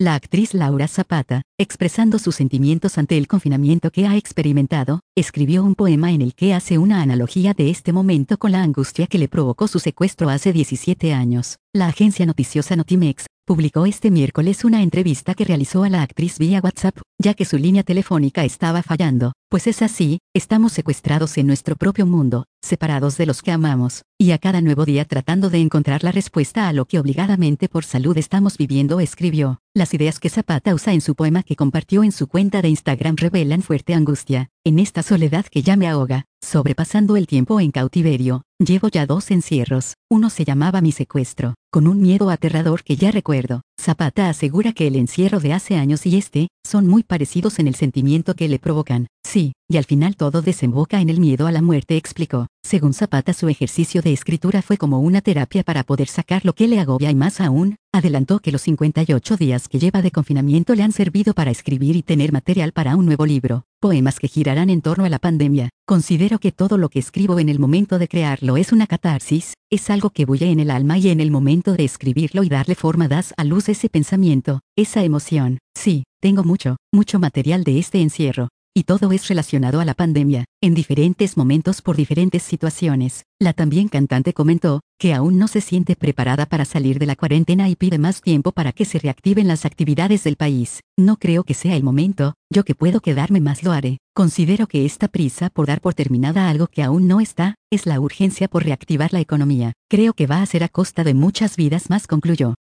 La actriz Laura Zapata, expresando sus sentimientos ante el confinamiento que ha experimentado, escribió un poema en el que hace una analogía de este momento con la angustia que le provocó su secuestro hace 17 años. La agencia noticiosa Notimex publicó este miércoles una entrevista que realizó a la actriz vía WhatsApp, ya que su línea telefónica estaba fallando. Pues es así, estamos secuestrados en nuestro propio mundo, separados de los que amamos, y a cada nuevo día tratando de encontrar la respuesta a lo que obligadamente por salud estamos viviendo, escribió. Las ideas que Zapata usa en su poema que compartió en su cuenta de Instagram revelan fuerte angustia. En esta soledad que ya me ahoga, sobrepasando el tiempo en cautiverio, llevo ya 2 encierros. Uno se llamaba mi secuestro, con un miedo aterrador que ya recuerdo. Zapata asegura que el encierro de hace años y este, son muy parecidos en el sentimiento que le provocan. Sí, y al final todo desemboca en el miedo a la muerte, explicó. Según Zapata, su ejercicio de escritura fue como una terapia para poder sacar lo que le agobia y más aún, adelantó que los 58 días que lleva de confinamiento le han servido para escribir y tener material para un nuevo libro, poemas que girarán en torno a la pandemia. Considero que todo lo que escribo en el momento de crearlo es una catarsis, es algo que bulle en el alma y en el momento de escribirlo y darle forma das a luz ese pensamiento, esa emoción. Sí, tengo mucho material de este encierro. Y todo es relacionado a la pandemia, en diferentes momentos por diferentes situaciones. La también cantante comentó, que aún no se siente preparada para salir de la cuarentena y pide más tiempo para que se reactiven las actividades del país. No creo que sea el momento, yo que puedo quedarme más lo haré. Considero que esta prisa por dar por terminada algo que aún no está, es la urgencia por reactivar la economía. Creo que va a ser a costa de muchas vidas más, concluyó.